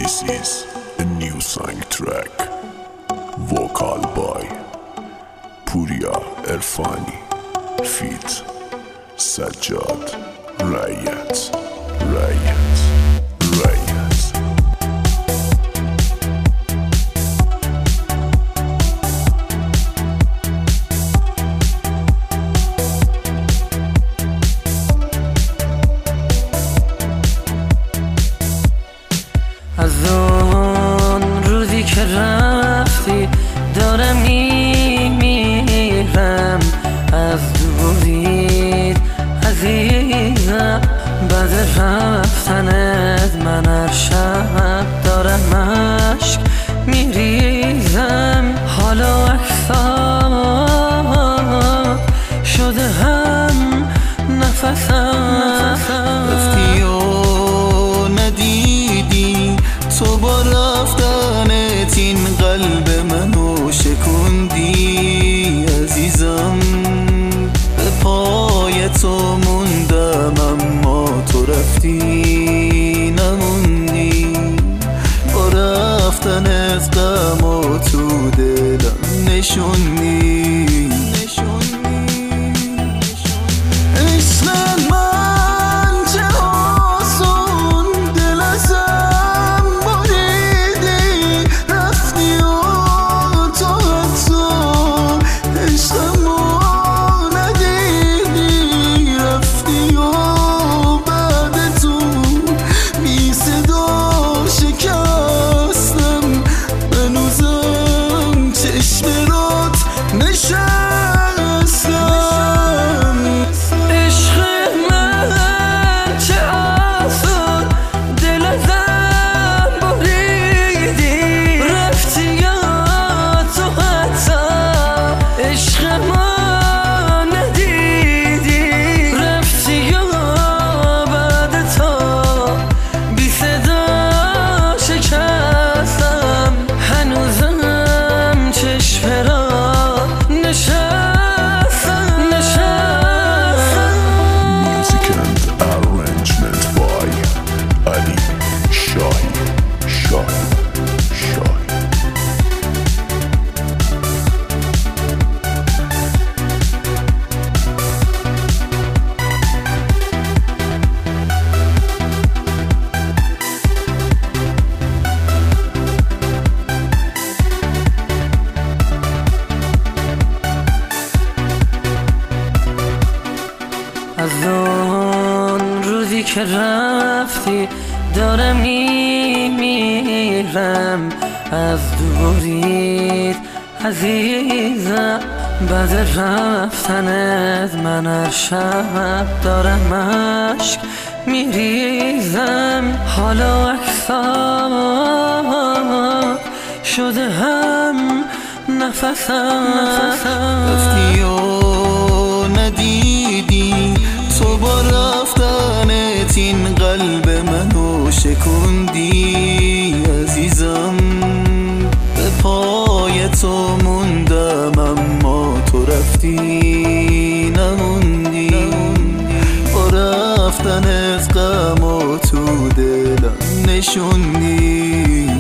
This is a new song track, vocal by Puriya Irfani, feat. Sajjad Rayat. از اون روزی که رفتی دارم میمیرم از دوریت عزیزم. بعد رفتنت من هر شب دارم اشک میریزم. حالا عکسات شده هم نفسم. رفتی و ندیدی تو با رفتنت این قلب منو شکندی عزیزم. به پای تو موندم اما تو رفتی نموندی. با رفتنت غم و تو دلم نشوندی. از اون روزی که رفتی دارم میمیرم از دوریت عزیزم. بعد رفتنت من هر شب دارم اشک میریزم. حالا عکسات شده هم نفسم. رفتی و ندیدی تو با رفتنت این قلب منو شکندی عزیزم. به پای تو موندم اما تو رفتی نموندی. با رفتنت غم و تو دلم نشوندی.